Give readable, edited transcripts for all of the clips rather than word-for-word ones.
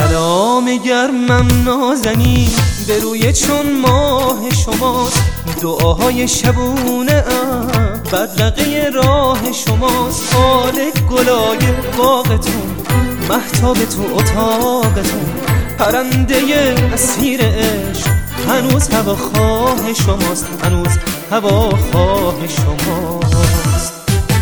سلام گرمم نازنین به روی چون ماه شماست، دعاهای شبونه بدرقه راه شماست. حال گلای باغتون، مهتاب تو اتاقتون، پرنده اسیر عشق هنوز هواخواه شماست، هنوز هواخواه شماست.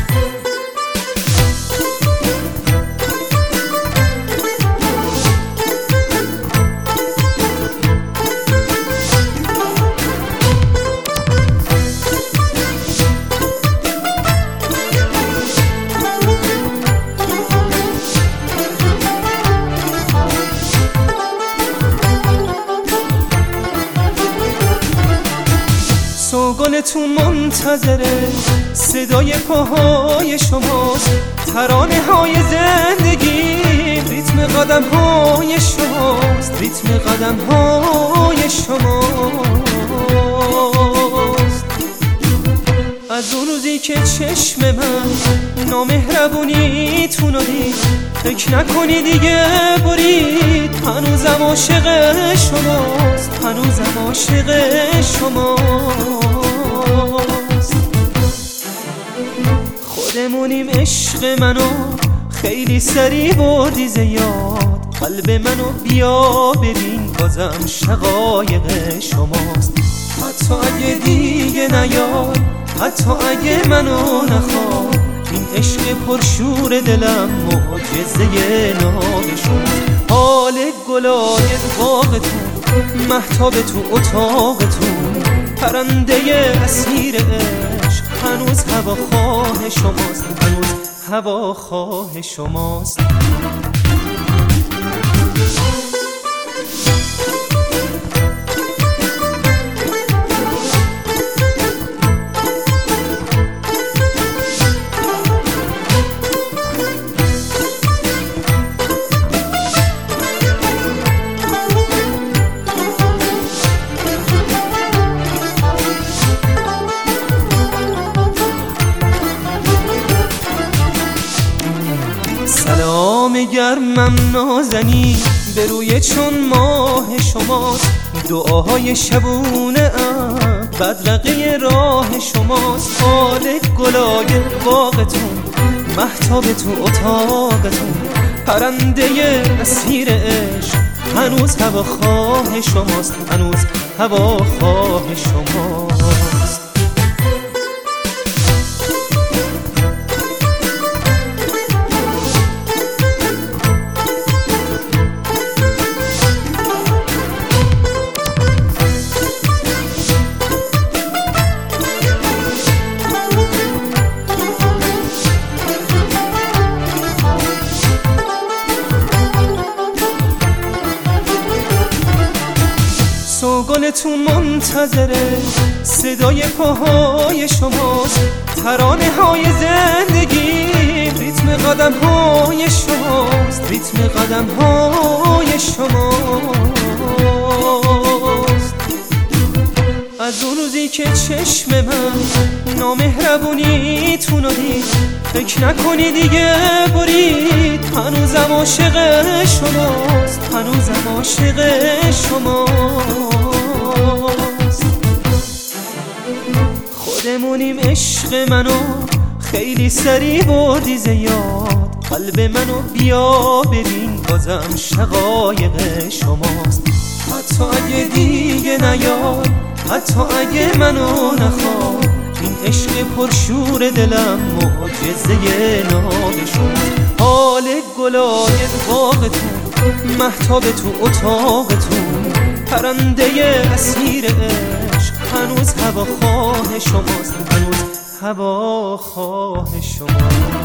سوگل تو منتظره صدای پاهای شماست، ترانه های زندگی ریتم قدم های شماست، ریتم قدم های شماست. از اون روزی که چشم من نامهربونی تو دید، فکر نکنی دیگه برید، هنوزم عاشق شماست، هنوزم عاشق شماست. خودمونیم عشق منو خیلی سریع بردی زیاد، قلب منو بیا ببین بازم شقایق شماست. حتی اگه دیگه نیاد، حتی اگه منو نخواد، این عشق پرشور دلم معجزه ناب شماست. حال گلای باغتون، مهتاب تو اتاقتون، پرنده اسیر عشق هنوز هواخواه شماست، هنوز هواخواه شماست. سلام گرمم نازنین به روی چون ماه شماست، دعاهای شبونه بدرقه راه شماست. حال گلای باغتون، مهتاب تو اتاقتون، پرنده اسیر عشق هنوز هواخواه شماست، هنوز هواخواه شماست. سوگل تو منتظره صدای پاهای شماست، ترانه های زندگی ریتم قدم های شماست، ریتم قدم های شماست. از اون روزی که چشم من نامهربونی تو دید، فکر نکنی دیگه برید، هنوزم عاشق شماست، هنوزم عاشق شماست. خودمونیم عشق منو خیلی سریع بردی زیاد، قلب منو بیا ببین بازم شقایق شماست. حتی اگه دیگه نیاد، حتی اگه منو نخواد، این عشق پرشور دلم معجزه ناب شماست. حال گلای باغتون، مهتاب تو اتاقتون، پرنده اسیر عشق هنوز هواخواه شماست، هنوز هواخواه شماست.